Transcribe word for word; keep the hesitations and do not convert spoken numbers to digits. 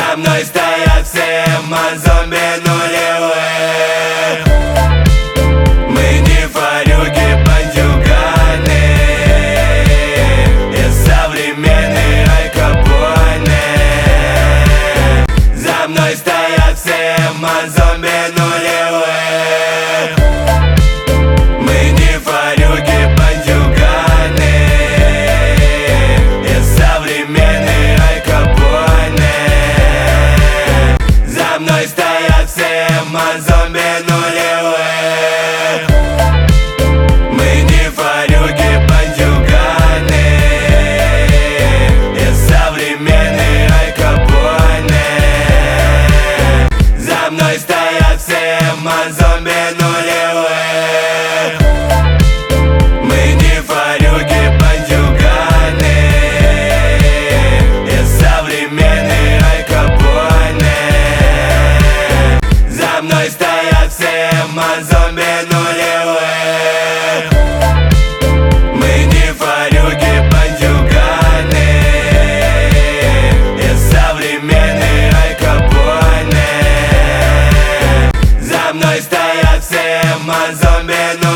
За мной стоят все зомби нулевые. Мы не фарюги, бандюганы и современные Аль Капоне. За мной стоят все зомби нулевые. Мы не фарюги, бандюганы и современные Аль Капоне. За мной стоят все зомби нулевые. Мы не фарюги, бандюганы и современные Аль Капоне. За мной стоят все зомби нулевые. Мы не фарюги, бандюганы и современные Аль Капоне. За мной стоят все зомби нулевые. Мы не фарюги, бандюганы и современные Аль Капоне. За мной стоят все зомби нулевые.